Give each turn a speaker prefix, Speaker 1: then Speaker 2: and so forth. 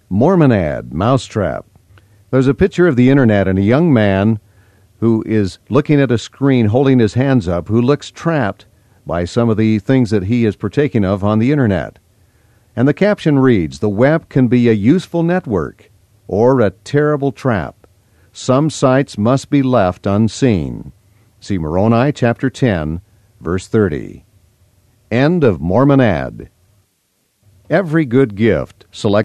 Speaker 1: Mormon ad, mousetrap. There's a picture of the internet and a young man who is looking at a screen holding his hands up who looks trapped by some of the things that he is partaking of on the internet. And the caption reads, "The web can be a useful network or a terrible trap. Some sites must be left unseen." See Moroni chapter 10, verse 30. End of Mormon ad. Every good gift, select